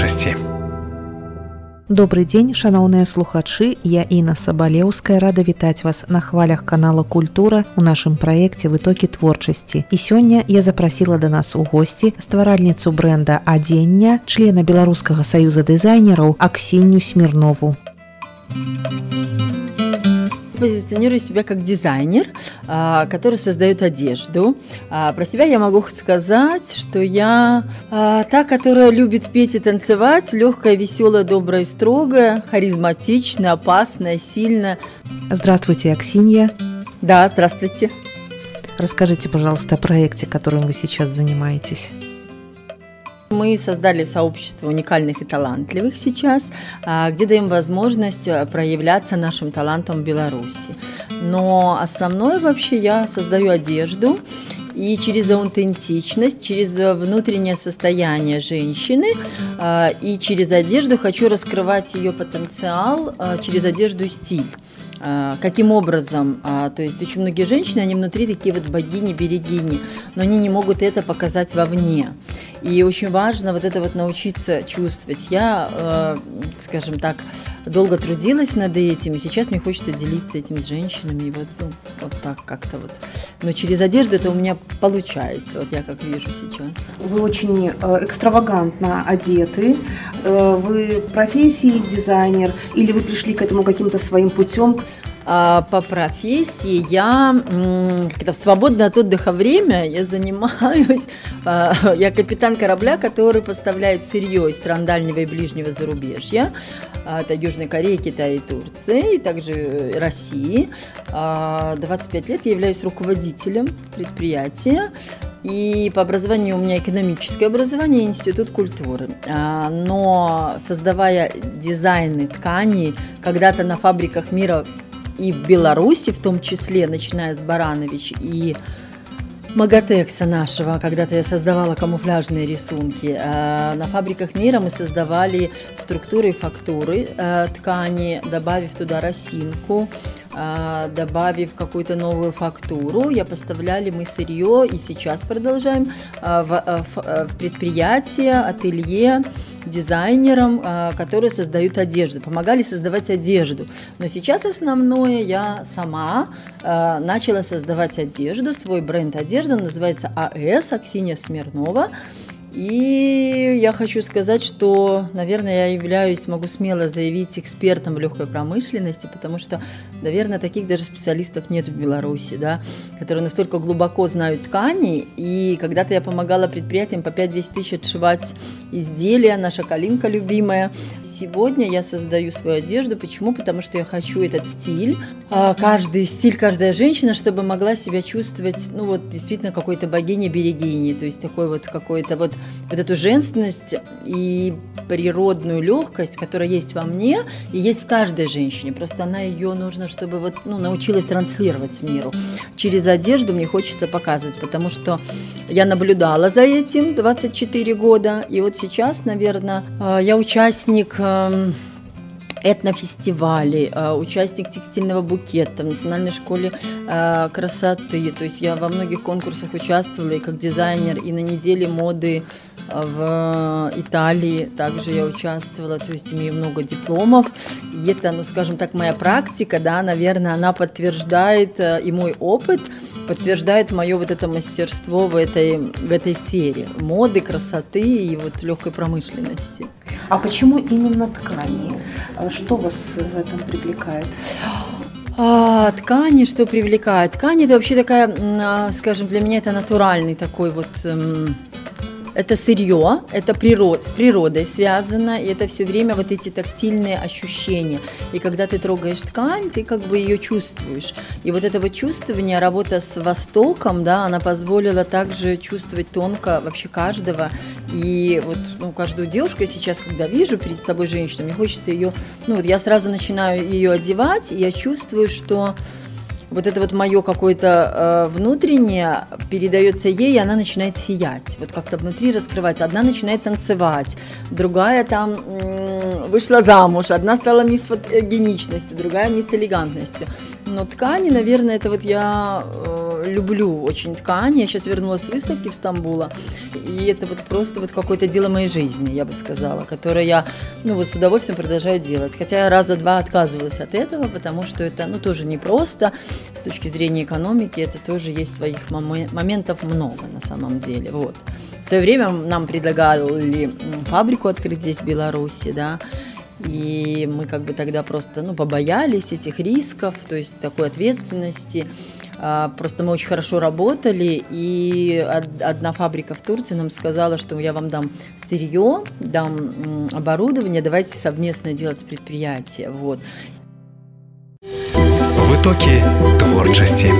творчасці. Добрый дзень, шаноўныя слухачы, я Інна Сабалеўская, рада вітаць вас на хвалях канала «Культура» у нашым праекце «Вытокі творчасці». І сёння я запрасіла да нас у госці стваральніцу брэнда адзення, члена Беларускага саюза дызайнераў Аксенью Смирнову. Позиционирую себя как дизайнер, который создает одежду. Про себя я могу сказать, что я та, которая любит петь и танцевать, легкая, веселая, добрая и строгая, харизматичная, опасная, сильная. Здравствуйте, Аксинья. Да, здравствуйте. Расскажите, пожалуйста, о проекте, которым вы сейчас занимаетесь. Мы создали сообщество уникальных и талантливых сейчас, где даем возможность проявляться нашим талантам в Беларуси. Но основное вообще я создаю одежду, и через аутентичность, через внутреннее состояние женщины и через одежду хочу раскрывать ее потенциал, через одежду и стиль. Каким образом? То есть очень многие женщины, они внутри такие вот богини-берегини, но они не могут это показать вовне. И очень важно вот это вот научиться чувствовать. Я, скажем так, долго трудилась над этим, и сейчас мне хочется делиться этим с женщинами. И вот так как-то вот. Но через одежду это у меня получается, вот я как вижу сейчас. Вы очень экстравагантно одеты. Вы профессией дизайнер или вы пришли к этому каким-то своим путем? По профессии я в свободное от отдыха время я занимаюсь, я капитан корабля, который поставляет сырье из стран дальнего и ближнего зарубежья, это Южной Кореи, Китая и Турции, и также России. 25 лет я являюсь руководителем предприятия, и по образованию у меня экономическое образование, институт культуры. Но создавая дизайны тканей, когда-то на фабриках мира и в Беларуси, в том числе, начиная с Баранович и Магатекса нашего, когда-то я создавала камуфляжные рисунки. На фабриках мира мы создавали структуры и фактуры ткани, добавив туда росинку, добавив какую-то новую фактуру. Поставляли мы сырье и сейчас продолжаем в предприятия, ателье, дизайнерам, которые создают одежду, помогали создавать одежду. Но сейчас основное я сама начала создавать одежду, свой бренд одежды, он называется АС, Аксения Смирнова. И я хочу сказать, что, наверное, я могу смело заявить, экспертом в легкой промышленности, потому что, наверное, таких даже специалистов нет в Беларуси, да, которые настолько глубоко знают ткани. И когда-то я помогала предприятиям по 5-10 тысяч отшивать изделия, наша Калинка любимая. Сегодня я создаю свою одежду. Почему? Потому что я хочу этот стиль. Каждый стиль, каждая женщина, чтобы могла себя чувствовать, действительно какой-то богиней-берегиней, то есть такой вот какой-то вот эту женственность и природную легкость, которая есть во мне и есть в каждой женщине. Просто она ее нужно, чтобы научилась транслировать миру. Через одежду мне хочется показывать, потому что я наблюдала за этим 24 года. И вот сейчас, наверное, я участник этнофестивалей, участник текстильного букета в Национальной школе красоты. То есть я во многих конкурсах участвовала и как дизайнер, и на неделе моды в Италии также я участвовала, то есть имею много дипломов. И это, скажем так, моя практика, да, наверное, она подтверждает, и мой опыт подтверждает мое вот это мастерство в этой сфере моды, красоты и вот легкой промышленности. А почему именно ткани? Что вас в этом привлекает? Ткани, что привлекает? Ткани – это вообще такая, скажем, для меня это натуральный такой вот Это сырье, это с природой связано, и это все время вот эти тактильные ощущения. И когда ты трогаешь ткань, ты как бы ее чувствуешь. И вот это вот чувствование, работа с Востоком, да, она позволила также чувствовать тонко вообще каждого. И вот каждую девушку я сейчас, когда вижу перед собой женщину, мне хочется ее, я сразу начинаю ее одевать, и я чувствую, что вот это вот мое какое-то внутреннее передается ей, и она начинает сиять, вот как-то внутри раскрывается. Одна начинает танцевать, другая там вышла замуж, одна стала мисс фотогеничностью, другая мисс элегантностью. Но ткани, наверное, это вот я люблю очень ткани. Я сейчас вернулась с выставки в Стамбула, и это вот просто вот какое-то дело моей жизни, я бы сказала, которое я, с удовольствием продолжаю делать. Хотя я раза два отказывалась от этого, потому что это, тоже непросто. С точки зрения экономики это тоже есть своих моментов много на самом деле. Вот. В свое время нам предлагали фабрику открыть здесь, в Беларуси, да, и мы как бы тогда просто, побоялись этих рисков, то есть такой ответственности. Просто мы очень хорошо работали, и одна фабрика в Турции нам сказала, что я вам дам сырье, дам оборудование, давайте совместно делать предприятие. Вот. Витоки творчості.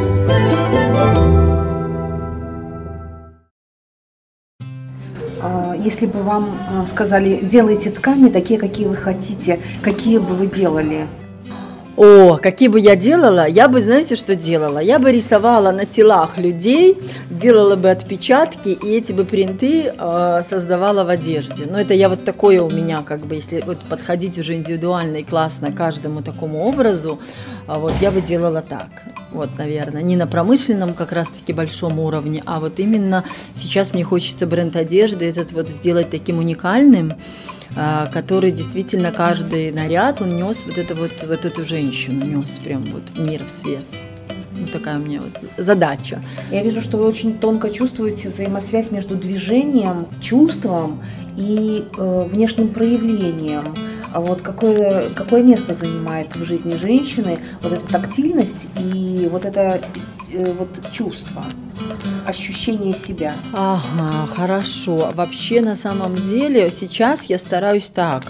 Если бы вам сказали, делайте ткани такие, какие вы хотите, какие бы вы делали? Какие бы я делала? Я бы, знаете, что делала? Я бы рисовала на телах людей, делала бы отпечатки, и эти бы принты создавала в одежде. Но это я вот такое у меня, как бы, если вот подходить уже индивидуально и классно каждому такому образу, вот я бы делала так. Вот, наверное, не на промышленном как раз-таки большом уровне, а вот именно сейчас мне хочется бренд одежды этот вот сделать таким уникальным, который действительно каждый наряд, он нес вот эту женщину, нес прям вот в мир, в свет. Вот такая у меня вот задача. Я вижу, что вы очень тонко чувствуете взаимосвязь между движением, чувством и внешним проявлением. А вот какое место занимает в жизни женщины вот эта тактильность и вот это чувство, ощущение себя? Ага, хорошо. Вообще, на самом деле, сейчас я стараюсь так.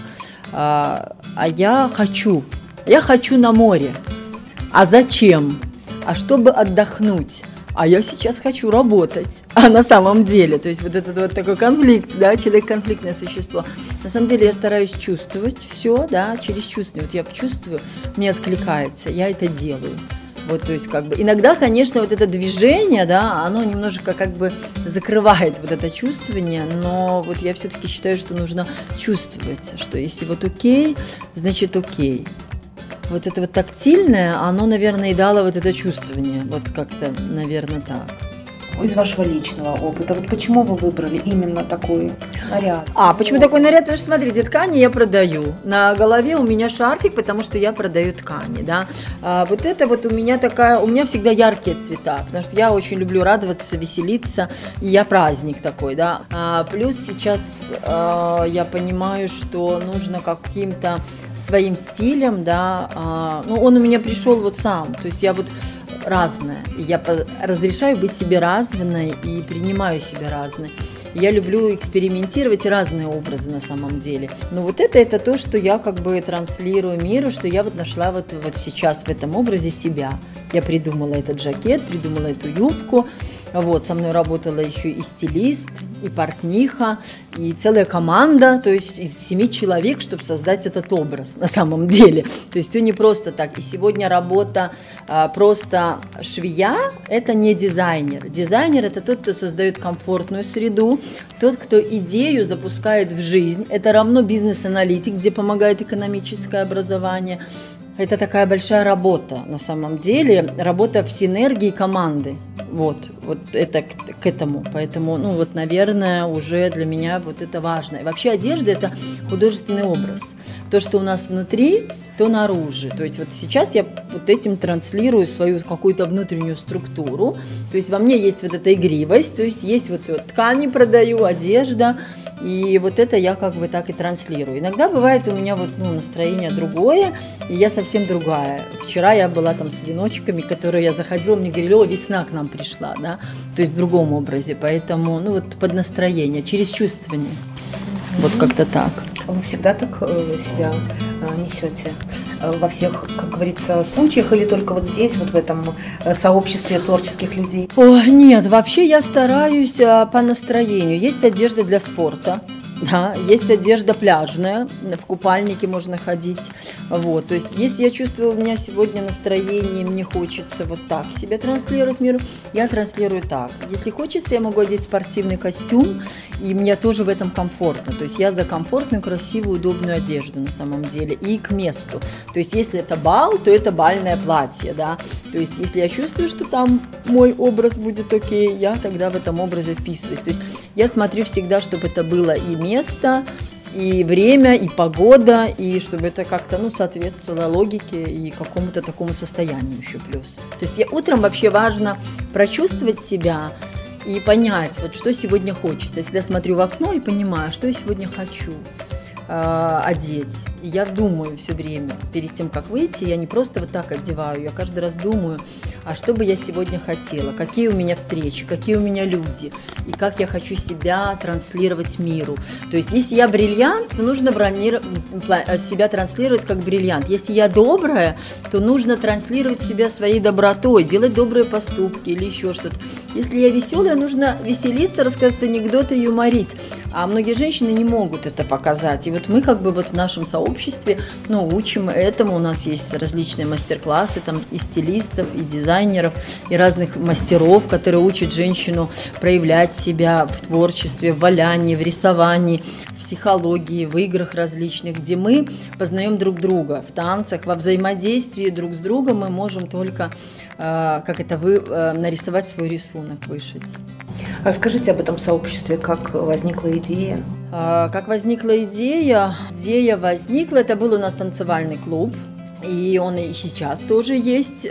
Я хочу на море. А зачем? А чтобы отдохнуть. А я сейчас хочу работать, на самом деле, то есть вот этот вот такой конфликт, да, человек конфликтное существо. На самом деле я стараюсь чувствовать все, да, через чувство. Вот я чувствую, мне откликается, я это делаю. Вот, то есть как бы иногда, конечно, вот это движение, да, оно немножко как бы закрывает вот это чувствование, но вот я все-таки считаю, что нужно чувствовать, что если вот окей, значит окей. Вот это вот тактильное, оно, наверное, и дало вот это чувствование. Вот как-то, наверное, так. Из вашего личного опыта, вот почему вы выбрали именно такой наряд? Почему такой наряд? Потому что, смотрите, ткани я продаю. На голове у меня шарфик, потому что я продаю ткани, да. Вот это вот у меня всегда яркие цвета, потому что я очень люблю радоваться, веселиться, и я праздник такой, да. Плюс сейчас я понимаю, что нужно каким-то своим стилем, да, он у меня пришел вот сам, то есть я вот разная, и я разрешаю быть себе разной и принимаю себя разной. Я люблю экспериментировать и разные образы на самом деле. Но вот это то, что я как бы транслирую миру, что я вот нашла вот сейчас в этом образе себя. Я придумала этот жакет, придумала эту юбку. Вот, со мной работала еще и стилист, и портниха, и целая команда, то есть из 7 человек, чтобы создать этот образ на самом деле. То есть все не просто так. И сегодня работа просто швея – это не дизайнер. Дизайнер – это тот, кто создает комфортную среду, тот, кто идею запускает в жизнь. Это равно бизнес-аналитик, где помогает экономическое образование. Это такая большая работа, на самом деле, работа в синергии команды, вот это к этому, поэтому, наверное, уже для меня вот это важно. И вообще одежда – это художественный образ, то, что у нас внутри, то наружу, то есть вот сейчас я вот этим транслирую свою какую-то внутреннюю структуру, то есть во мне есть вот эта игривость, то есть вот ткани продаю, одежда. И вот это я как бы так и транслирую. Иногда бывает у меня вот настроение другое, и я совсем другая. Вчера я была там с веночками, которые я заходила, мне говорили: весна к нам пришла, да, то есть в другом образе. Поэтому, под настроение, через чувствование. Вот как-то так. Вы всегда так себя несете во всех, как говорится, случаях, или только вот здесь, вот в этом сообществе творческих людей? Нет, вообще я стараюсь по настроению. Есть одежда для спорта, да, есть одежда пляжная, в купальнике можно ходить, вот, то есть если я чувствую, у меня сегодня настроение, мне хочется вот так себя транслировать миру, я транслирую так. Если хочется, я могу одеть спортивный костюм, и мне тоже в этом комфортно, то есть я за комфортную, красивую, удобную одежду на самом деле, и к месту, то есть если это бал, то это бальное платье, да, то есть если я чувствую, что там мой образ будет окей, я тогда в этом образе вписываюсь, то есть я смотрю всегда, чтобы это было и место, и время, и погода, и чтобы это как-то, соответствовало логике и какому-то такому состоянию еще плюс. То есть утром вообще важно прочувствовать себя и понять, вот что сегодня хочется. Если я смотрю в окно и понимаю, что я сегодня хочу одеть. И я думаю все время, перед тем, как выйти, я не просто вот так одеваю, я каждый раз думаю, а что бы я сегодня хотела, какие у меня встречи, какие у меня люди, и как я хочу себя транслировать миру. То есть, если я бриллиант, то нужно себя транслировать как бриллиант. Если я добрая, то нужно транслировать себя своей добротой, делать добрые поступки или еще что-то. Если я веселая, нужно веселиться, рассказывать анекдоты, юморить. А многие женщины не могут это показать. И вот мы в нашем сообществе учим этому. У нас есть различные мастер-классы там и стилистов, и дизайнеров, и разных мастеров, которые учат женщину проявлять себя в творчестве, в валянии, в рисовании, в психологии, в играх различных, где мы познаем друг друга в танцах, во взаимодействии друг с другом мы можем только нарисовать свой рисунок, вышить. Расскажите об этом сообществе, как возникла идея? Как возникла идея? Идея возникла, это был у нас танцевальный клуб, и он и сейчас тоже есть,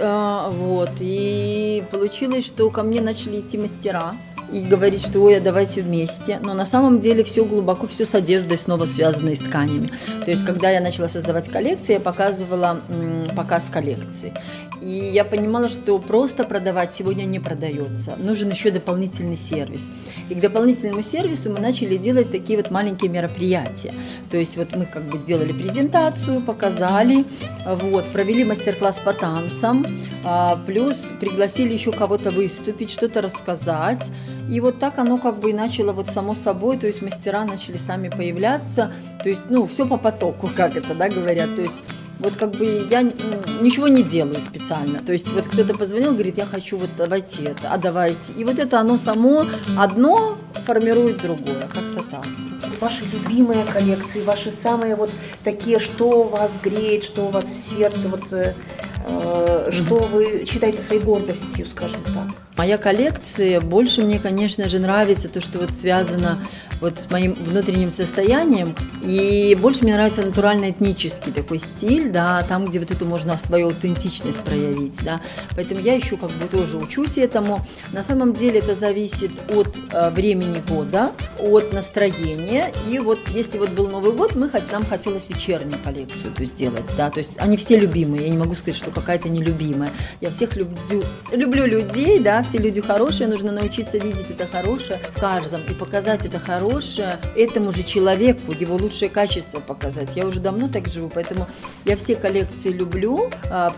и получилось, что ко мне начали идти мастера, и говорить, что ой, давайте вместе. Но на самом деле все глубоко, все с одеждой снова связано и с тканями. То есть, когда я начала создавать коллекции, я показывала показ коллекции. И я понимала, что просто продавать сегодня не продается. Нужен еще дополнительный сервис. И к дополнительному сервису мы начали делать такие вот маленькие мероприятия. То есть вот мы сделали презентацию, показали, провели мастер-класс по танцам, плюс пригласили еще кого-то выступить, что-то рассказать. И вот так оно и начало само собой, то есть мастера начали сами появляться, то есть, все по потоку, как это, говорят, то есть я ничего не делаю специально, то есть кто-то позвонил, говорит, я хочу давайте это, давайте, и это оно само, одно формирует другое, как-то так. Ваши любимые коллекции, ваши самые такие, что вас греет, что у вас в сердце, что вы считаете своей гордостью, скажем так? Моя коллекция, больше мне, конечно же, нравится то, что связано с моим внутренним состоянием, и больше мне нравится натурально-этнический такой стиль, там, где эту можно свою аутентичность проявить, поэтому я еще тоже учусь этому. На самом деле это зависит от времени года, от настроения, и если был Новый год, нам хотелось вечернюю коллекцию сделать, то есть они все любимые, я не могу сказать, что какая-то нелюбимая, я всех люблю людей, все люди хорошие, нужно научиться видеть это хорошее в каждом и показать это хорошее этому же человеку, его лучшее качество показать. Я уже давно так живу, поэтому я все коллекции люблю,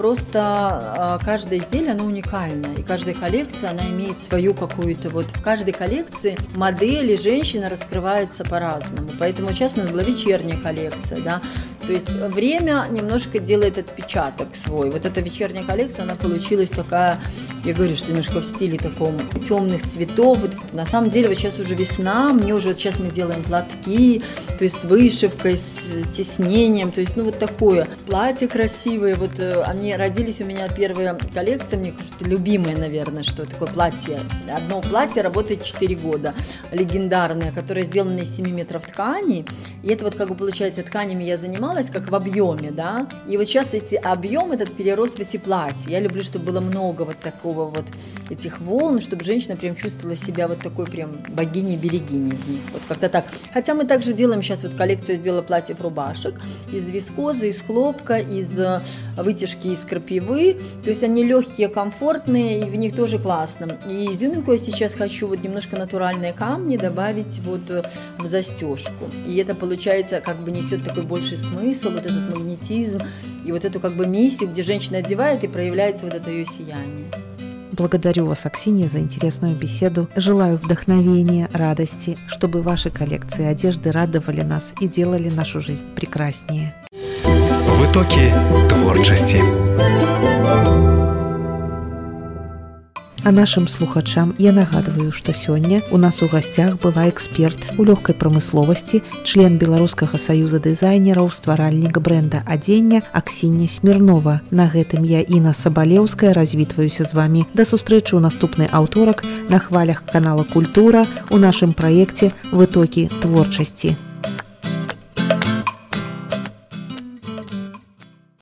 просто каждое изделие, оно уникальное, и каждая коллекция, она имеет свою какую-то, в каждой коллекции модель и женщина раскрывается по-разному, поэтому сейчас у нас была вечерняя коллекция, то есть время немножко делает отпечаток свой, эта вечерняя коллекция, она получилась такая, я говорю, что немножко в стиле таком темных цветов. На самом деле сейчас уже весна, мне уже сейчас мы делаем платки, то есть с вышивкой, с тиснением, то есть такое. Платья красивые, они родились у меня первые коллекции, мне кажется, любимые, наверное, что такое платье. Одно платье работает 4 года, легендарное, которое сделано из 7 метров ткани, и это получается, тканями я занималась, как в объеме, и сейчас объем этот перерос в эти платья. Я люблю, чтобы было много такого этих волн, чтобы женщина прям чувствовала себя такой прям богиней-берегиней в них, как-то так. Хотя мы также делаем сейчас коллекцию, сделала платьев-рубашек из вискозы, из хлопка, из вытяжки из крапивы, то есть они легкие, комфортные, и в них тоже классно. И изюминку я сейчас хочу немножко натуральные камни добавить в застежку, и это получается несет такой больший смысл, этот магнетизм и эту миссию, где женщина одевает и проявляется это ее сияние. Благодарю вас, Аксинья, за интересную беседу. Желаю вдохновения, радости, чтобы ваши коллекции одежды радовали нас и делали нашу жизнь прекраснее. Витоки творчости. А нашим слухачам я нагадываю, что сёння у нас у гостях была эксперт у лёгкай прамысловасці, член Беларускага саюза дызайнераў, стваральнік брэнда адзення Аксинья Смирнова. На гэтым я, Інна Сабалеўская, развітваюся з вами. Да сустрэчы ў наступны аўторак на хвалях канала Культура у нашым праекце «Вытокі творчасці».